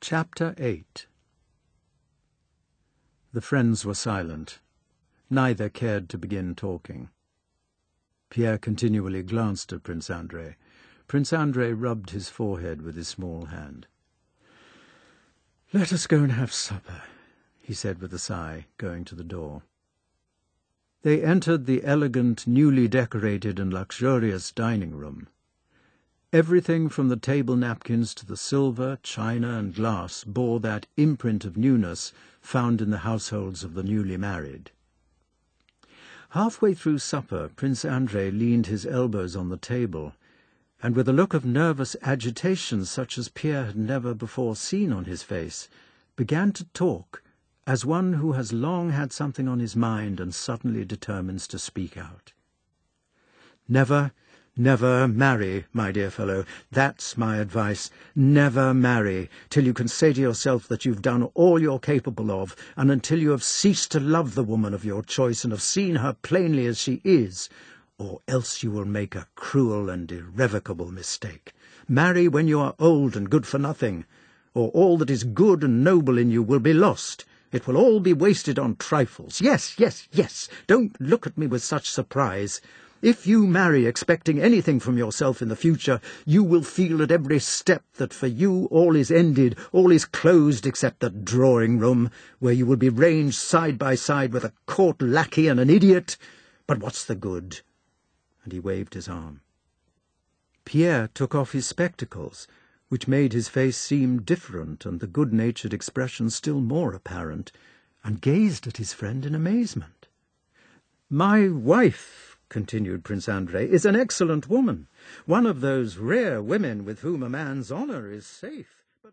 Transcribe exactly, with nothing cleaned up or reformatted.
Chapter eight. The friends were silent. Neither cared to begin talking. Pierre continually glanced at Prince Andrei. Prince Andrei rubbed his forehead with his small hand. "Let us go and have supper," he said with a sigh, going to the door. They entered the elegant, newly decorated and luxurious dining-room. Everything from the table napkins to the silver, china, and glass bore that imprint of newness found in the households of the newly married. Halfway through supper, Prince Andrei leaned his elbows on the table, and with a look of nervous agitation such as Pierre had never before seen on his face, began to talk as one who has long had something on his mind and suddenly determines to speak out. "Never, never marry, my dear fellow. That's my advice. Never marry till you can say to yourself that you've done all you're capable of, and until you have ceased to love the woman of your choice and have seen her plainly as she is, or else you will make a cruel and irrevocable mistake. Marry when you are old and good for nothing, or all that is good and noble in you will be lost. It will all be wasted on trifles. Yes, yes, yes, don't look at me with such surprise. If you marry expecting anything from yourself in the future, you will feel at every step that for you all is ended, all is closed except the drawing-room, where you will be ranged side by side with a court lackey and an idiot. But what's the good?" And he waved his arm. Pierre took off his spectacles, which made his face seem different and the good-natured expression still more apparent, and gazed at his friend in amazement. "My wife," continued Prince Andrei, "is an excellent woman, one of those rare women with whom a man's honour is safe.